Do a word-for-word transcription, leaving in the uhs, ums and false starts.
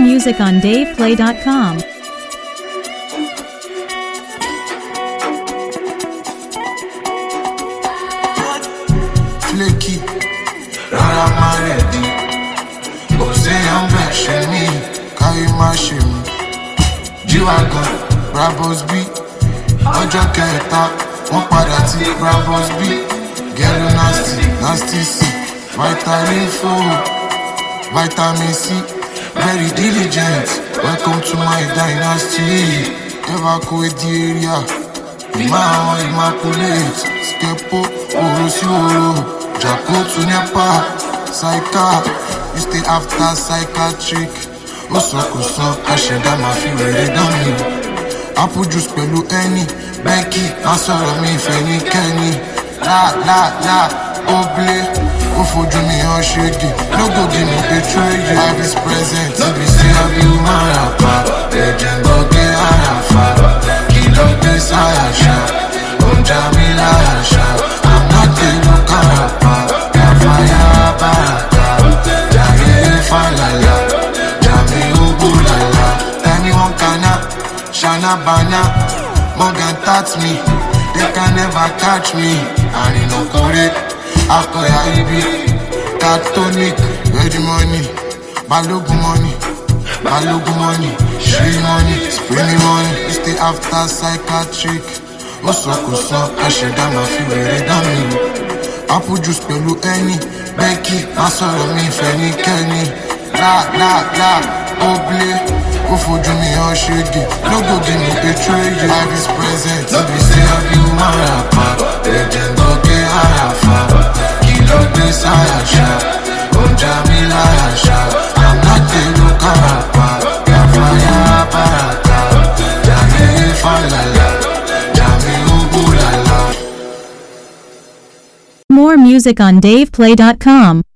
music on dave play dot com. Flaky, rara ma ready. Kò séyàn bẹ́ẹ̀ ṣe mí, káyé má ṣe mí. G-Wagon, Brabos B, ọjọ́ kẹta, wọ́n padà tí Brabos B. Ghetto nasty, nasty C, Vitamin Info, Vitamin C, very diligent. Welcome to my dynasty. Evacuate the area, Ima immaculate. Skepo, Oro si Oro, Jaco to Nepa, Psycha. You stay after psychiatric. Osokoso, Asheda ma fi were down me. Apple juice pẹ̀lú ẹni, Becky, má sọ̀rọ̀ mi ìfẹ́ ní Kenny. La la la, oble, ó fojú mi hàn ṣégi. No go give me betray you. Life is present, if you say I be woman rapper. Legend go get harafa, kilo gbé sáyàṣà. Oúnjẹ mi láyàṣà, I'm not a local rapper. Yàfàyà bàràkà, jàre fàlàlà, jàmí ubulala. Anyone canna, Shana Bana, Morgan touch me. They can never catch me. And in no kore, after I be Catonic, ready money, Balogu money, Balogu money, Shri money, spring money. You stay after psychiatric. Osokoso, Asheda ma fi were down me. Apple juice pẹ̀lú ẹni, Becky, má sọ̀rọ̀ mi ìfẹ́ ní Kenny. La la la, oble, ó fojú mi hàn ṣégi. No go give me betray you. Life is present, if you say I be woman rapper. Legend go get harafa, kilo gbé sáyàṣà. Oúnjẹ mi láyàṣà, I'm not a local rapper. Yàfàyà bàràkà, jàre fàlàlà, jàmí ubulala. More music on dave play dot com.